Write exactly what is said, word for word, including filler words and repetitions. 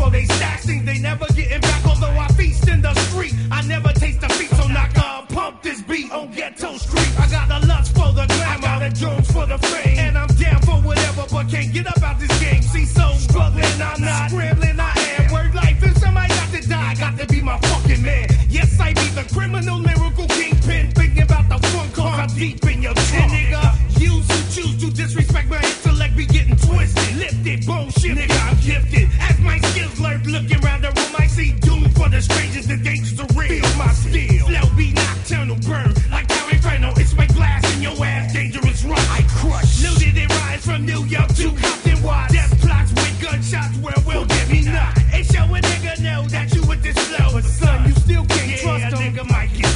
all they stacks. Think they never getting back, although I feast in the street. I never taste defeat, so knock up, pump this beat on Ghetto Street. I got a lust for the glamour, I got a Jones for the fame, and I'm down for whatever, but can't get up out this game. See, so struggling, I'm not scrambling, I am. Word life, if somebody got to die, got to be my fucking man. Yes, I be the criminal, lyrical kingpin, thinking about the fun, cause I'm deep in your trunk. Nigga, you who choose to disrespect my intellect be getting twisted, lifted, bullshit, nigga, I'm gifted. As my skills lurk, looking around the room, I see doom for the strangers, the dangers are real. Feel my steel, slow be nocturnal, burn like how inferno. It's my glass in your ass, dangerous run. I crush, looted and rise from New York to Compton, Watts. Death plots with gunshots where will get me knocked. It show a nigga know that you with this flow, but son, you still can't yeah, trust him. Nigga might get